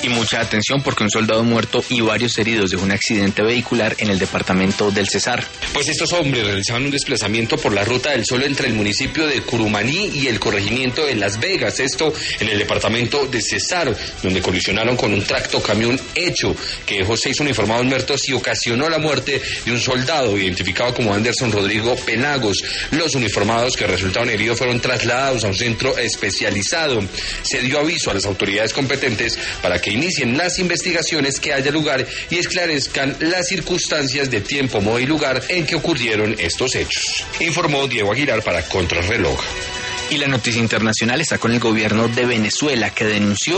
Y mucha atención porque un soldado muerto y varios heridos dejó un accidente vehicular en el departamento del Cesar. Pues estos hombres realizaban un desplazamiento por la Ruta del Sol entre el municipio de Curumaní y el corregimiento de Las Vegas, esto en el departamento de Cesar, donde colisionaron con un tractocamión hecho que dejó 6 uniformados muertos y ocasionó la muerte de un soldado identificado como Anderson Rodrigo Penagos. Los uniformados que resultaron heridos fueron trasladados a un centro especializado. Se dio aviso a las autoridades competentes para que inicien las investigaciones que haya lugar y esclarezcan las circunstancias de tiempo, modo y lugar en que ocurrieron estos hechos. Informó Diego Aguilar para Contrarreloj. Y la noticia internacional está con el gobierno de Venezuela, que denunció